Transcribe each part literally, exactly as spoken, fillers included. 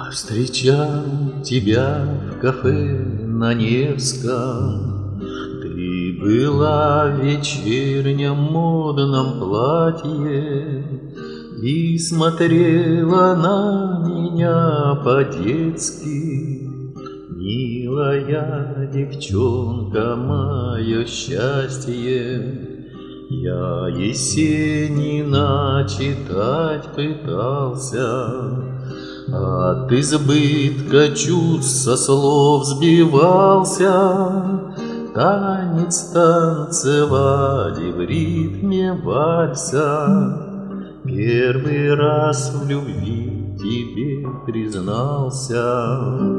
Встречал тебя в кафе на Невском. Ты была в вечернем модном платье и смотрела на меня по-детски. Милая девчонка, мое счастье, я Есенина читать пытался. От избытка чувств со слов сбивался, танец танцевали в ритме вальса. Первый раз в любви тебе признался.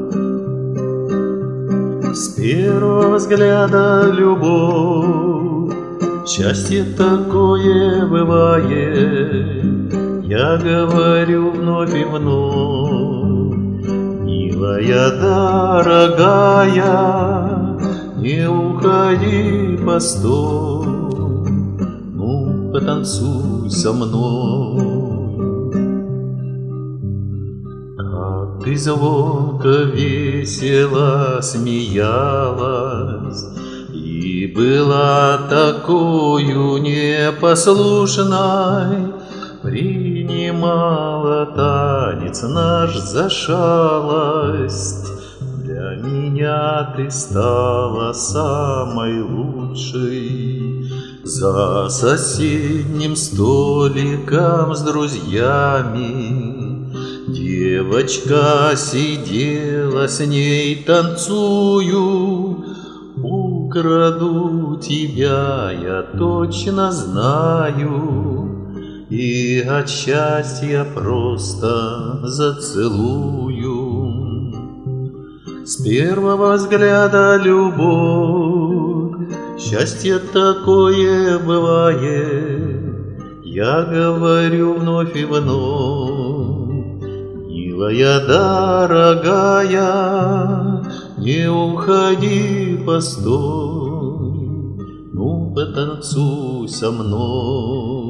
С первого взгляда любовь, счастье такое бывает. Я говорю вновь и вновь, милая, дорогая, не уходи, постой, ну, потанцуй со мной. Как ты звонко, весело смеялась и была такою непослушной, принимала танец наш за шалость. Для меня ты стала самой лучшей. За соседним столиком с друзьями девочка сидела, с ней танцую. Украду тебя, я точно знаю, и от счастья просто зацелую. С первого взгляда любовь, счастье такое бывает. Я говорю вновь и вновь, милая, дорогая, не уходи, постой, ну, потанцуй со мной.